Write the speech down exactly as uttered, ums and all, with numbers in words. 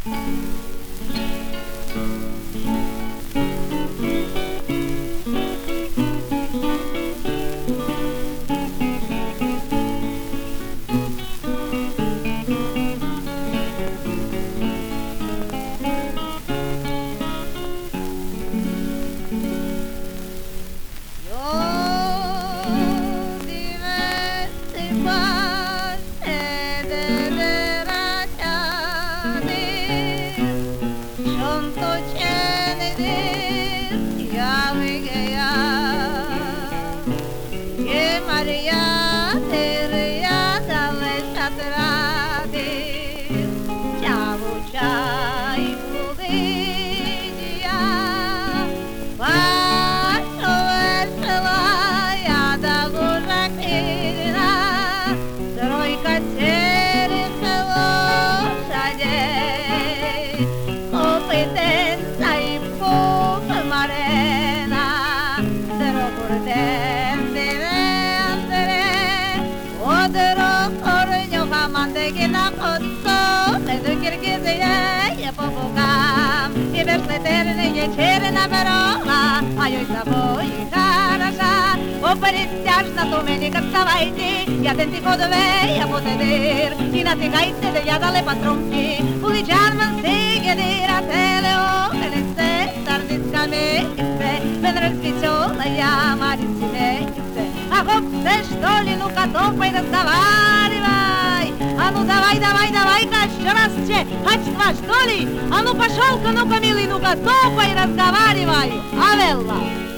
Черна ворола, а ей с тобой хороша. О, притяжна то мені кацавайте, я тенти ходове, я потедер, і натикайте, де я дали патронки. Уличан ман сегедера, телео, менесе, стардицька мексе, мен розпічола я, маринці мексе. А хоп, це що ли, ну-ка, топай, разговаривай. А ну давай, давай, давай-ка, еще раз че, хачква, что ли? А ну пошел-ка, ну-ка, милый, ну-ка, топай, разговаривай, Авелла.